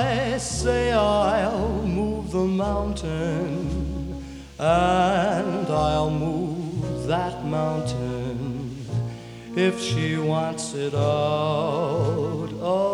I say I'll move the mountain, and I'll move that mountain if she wants it out